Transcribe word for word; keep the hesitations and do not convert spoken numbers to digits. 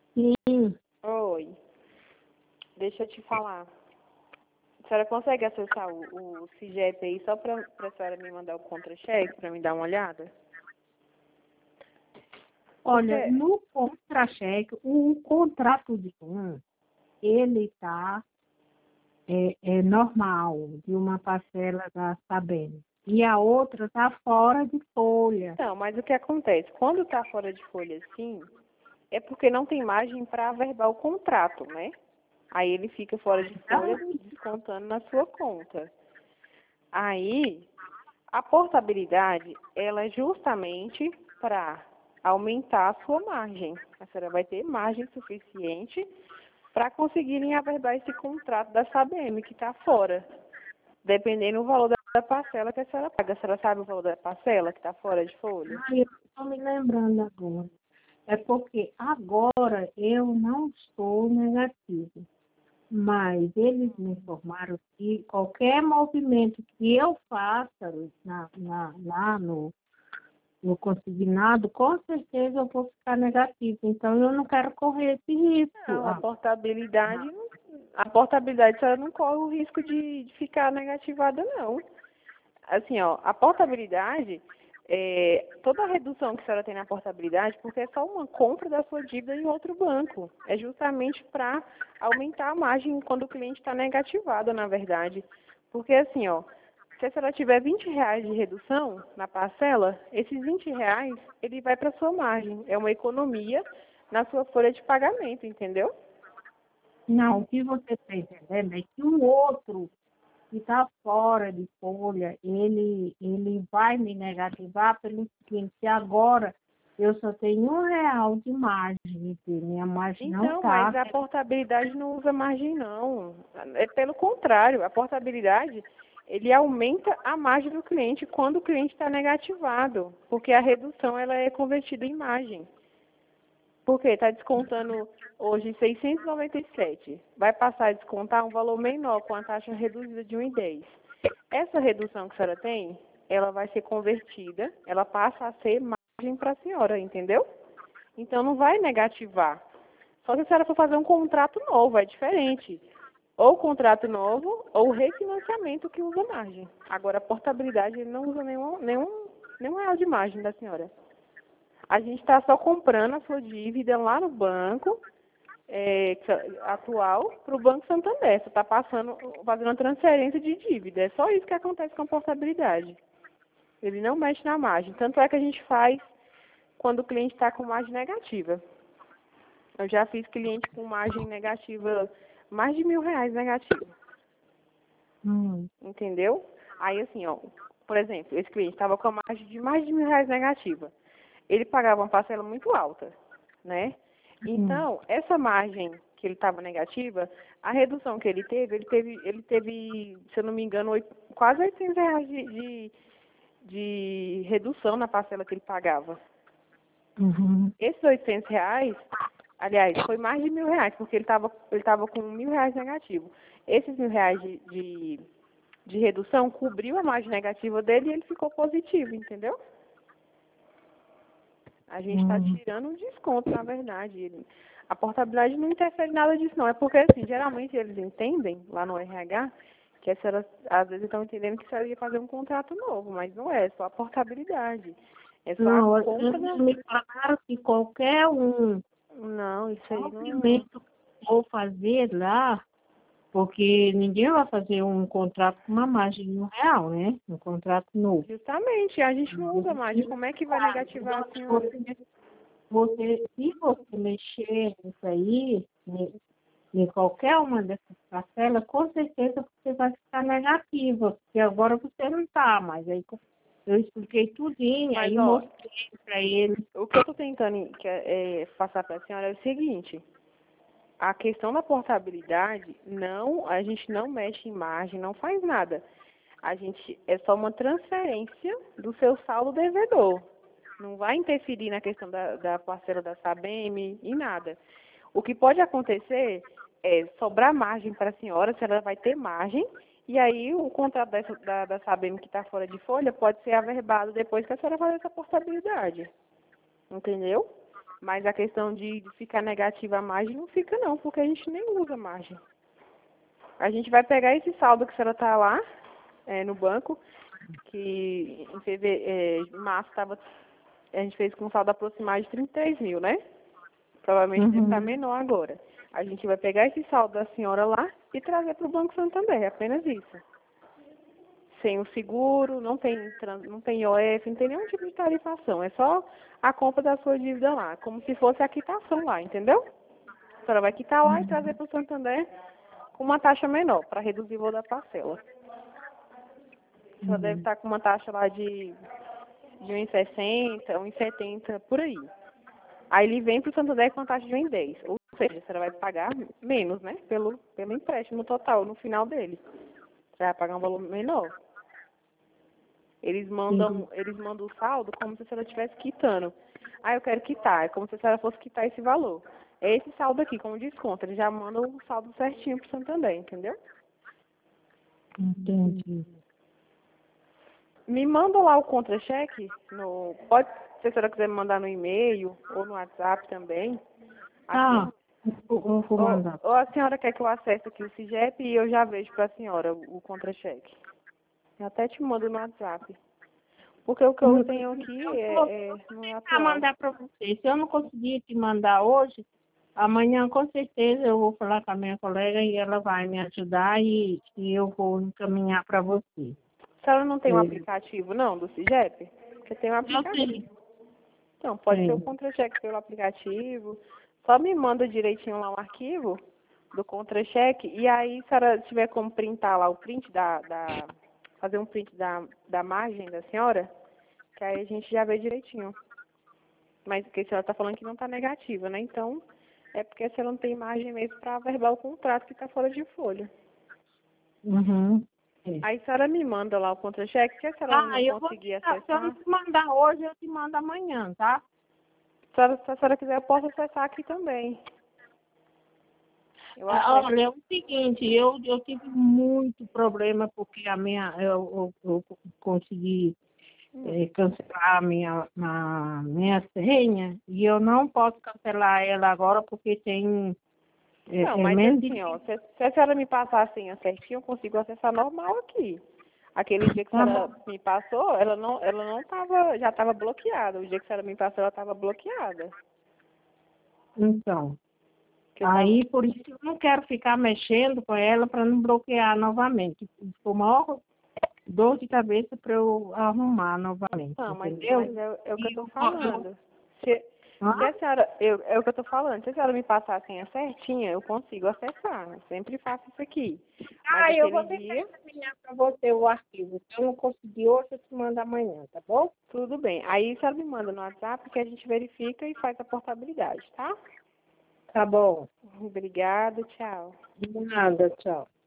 Sim. Oi, deixa eu te falar. A senhora consegue acessar o, o CIGEP aí só para a senhora me mandar o contra-cheque para me dar uma olhada? Olha, Porque, no contra-cheque, o contrato de um, ele está é, é normal, de uma parcela da Sabem. E a outra está fora de folha. não, mas o que acontece? Quando está fora de folha assim, é porque não tem margem para averbar o contrato, né? Aí ele fica fora de folha Então, descontando na sua conta. Aí, a portabilidade, ela é justamente para aumentar a sua margem. A senhora vai ter margem suficiente para conseguirem averbar esse contrato da Sabem que está fora, dependendo do valor da da parcela que a senhora paga. A senhora sabe o valor da parcela que está fora de folha? ai, eu estou me lembrando agora. É porque agora eu não estou negativo. Mas eles me informaram que qualquer movimento que eu faça na, na, lá no, no consignado, com certeza eu vou ficar negativo. Então eu não quero correr esse risco. Não, a Ah, portabilidade, a portabilidade a senhora não corre o risco de, de ficar negativada, não. Assim, ó, a portabilidade, é, toda a redução que a senhora tem na portabilidade, porque é só uma compra da sua dívida em outro banco. É justamente para aumentar a margem quando o cliente está negativado, na verdade. Porque assim, ó, se a senhora tiver vinte reais de redução na parcela, esses vinte reais, ele vai para sua margem. É uma economia na sua folha de pagamento, entendeu? não, o que você está entendendo é que o outro que está fora de folha, ele, ele vai me negativar pelo seguinte, que agora eu só tenho um real de margem, e minha margem não Então, mas está. a portabilidade não usa margem, não. É pelo contrário, a portabilidade, ele aumenta a margem do cliente quando o cliente está negativado, porque a redução ela é convertida em margem. Porque está descontando hoje seiscentos e noventa e sete, vai passar a descontar um valor menor com a taxa reduzida de um vírgula dez. Essa redução que a senhora tem, ela vai ser convertida, ela passa a ser margem para a senhora, entendeu? Então não vai negativar. Só se a senhora for fazer um contrato novo, é diferente. Ou contrato novo, ou refinanciamento que usa margem. Agora, a portabilidade, ele não usa nenhum, nenhum, nenhum real de margem da senhora. A gente está só comprando a sua dívida lá no banco é, atual para o Banco Santander. Você está passando, fazendo uma transferência de dívida. É só isso que acontece com a portabilidade. Ele não mexe na margem. Tanto é que a gente faz quando o cliente está com margem negativa. Eu já fiz cliente com margem negativa, mais de mil reais negativa, Hum, entendeu? Aí assim, ó, por exemplo, esse cliente estava com a margem de mais de mil reais negativa. Ele pagava uma parcela muito alta, né? hum. Então, essa margem que ele estava negativa, a redução que ele teve, ele teve, ele teve, se eu não me engano, oito- quase oitocentos reais de, de, de redução na parcela que ele pagava. Uhum. Esses oitocentos reais, aliás, foi mais de mil reais, porque ele estava ele tava com mil reais negativo. Esses mil reais de, de, de redução cobriu a margem negativa dele e ele ficou positivo, entendeu? A gente está Hum. tirando um desconto, na verdade. Ele, a portabilidade não interfere em nada disso, não. É porque, assim, geralmente eles entendem, lá no R H, que a senhora, às vezes, estão entendendo que a senhora ia fazer um contrato novo, mas não é, é só a portabilidade. É só a Não, compra eles da... me falaram que qualquer um Não, isso aí não... movimento que for fazer lá, porque ninguém vai fazer um contrato com uma margem de um real, né? Um contrato novo. Justamente, a gente não usa mais. Como é que vai negativar a senhora? Você, você, se você mexer nisso aí, em em qualquer uma dessas parcelas, com certeza você vai ficar negativa, porque agora você não está, mas aí eu expliquei tudinho, Mas, aí ó, mostrei para ele. o que eu estou tentando que é, é, passar para a senhora é o seguinte. A questão da portabilidade, não, a gente não mexe em margem, não faz nada. A gente é só uma transferência do seu saldo devedor. Não vai interferir na questão da, da parcela da Sabem e nada. O que pode acontecer é sobrar margem para a senhora, se ela vai ter margem, e aí o contrato dessa, da, da Sabem que está fora de folha pode ser averbado depois que a senhora fazer essa portabilidade. Entendeu? Mas a questão de, de ficar negativa a margem não fica não, porque a gente nem usa margem. A gente vai pegar esse saldo que a senhora está lá é, no banco, que em fevereiro, é, março tava, a gente fez com um saldo aproximado de trinta e três mil, né? Provavelmente Uhum. deve estar menor agora. A gente vai pegar esse saldo da senhora lá e trazer para o Banco Santander, é apenas isso. Sem o seguro, não tem, não tem I O F, não tem nenhum tipo de tarifação. É só a compra da sua dívida lá, como se fosse a quitação lá, entendeu? A senhora vai quitar lá e trazer para o Santander com uma taxa menor, para reduzir o valor da parcela. A senhora deve estar com uma taxa lá de, de um e sessenta, um e setenta, por aí. Aí ele vem para o Santander com uma taxa de um e dez. Ou seja, a senhora vai pagar menos, né? Pelo, pelo empréstimo total, no final dele. Você vai pagar um valor menor. Eles mandam, eles mandam o saldo como se a senhora estivesse quitando. Ah, eu quero quitar. É como se a senhora fosse quitar esse valor. É esse saldo aqui, como desconto. Eles já mandam o saldo certinho para o Santander, entendeu? Entendi. Me manda lá o contra-cheque. No, pode, se a senhora quiser me mandar no e-mail ou no WhatsApp também. Ah, eu eu vou mandar. Ou, ou a senhora quer que eu acesse aqui o CIGEP e eu já vejo para a senhora o, o contra-cheque. Eu até te mando no WhatsApp. Porque o que eu tenho aqui é, é, não é Vou atual. mandar para você. Se eu não conseguir te mandar hoje, amanhã com certeza eu vou falar com a minha colega e ela vai me ajudar e, e eu vou encaminhar para você. A senhora não tem um É. aplicativo, não, do CIGEP? Porque tem um Eu aplicativo. sei. Então, pode ser o Sim. contra-cheque pelo aplicativo. Só me manda direitinho lá um arquivo do contra-cheque. E aí, se a senhora tiver como printar lá o print da... da fazer um print da, da margem da senhora, que aí a gente já vê direitinho. Mas porque a senhora está falando que não está negativa, né? Então, é porque a senhora não tem margem mesmo para averbar o contrato que está fora de folha. Uhum. É. Aí a senhora me manda lá o contra-cheque, se a senhora Ah, não eu vou. conseguir Se eu não acessar, te mandar hoje, eu te mando amanhã, tá? se a senhora, se a senhora quiser, eu posso acessar aqui também. Eu Ah, acesso. olha, é o seguinte, eu, eu tive muito problema porque a minha, eu, eu, eu consegui Hum. eh, cancelar a minha, a minha senha e eu não posso cancelar ela agora porque tem é, Não, é mas menos assim, ó, de... se, se a senhora me passar a senha certinho, eu consigo acessar normal aqui. Aquele dia que a Tá senhora bom. me passou, ela não, ela não tava, já estava bloqueada. O dia que a senhora me passou, ela estava bloqueada. Então, Que eu tava. aí por isso eu não quero ficar mexendo com ela para não bloquear novamente. Ficou maior dor de cabeça para eu arrumar novamente, Não, mas, entendeu? mas é, é o que eu E tô eu, eu, falando. Se, se a hã? senhora, eu, é o que eu tô falando, se a senhora me passar a senha certinha, eu consigo acessar. Eu sempre faço isso aqui. Mas Ah, eu aquele vou tentar dia, encaminhar para você o arquivo. Se eu não conseguir hoje, eu te mando amanhã, tá bom? tudo bem. Aí a senhora me manda no WhatsApp que a gente verifica e faz a portabilidade, tá? Tá bom. Obrigada, tchau. De nada, tchau.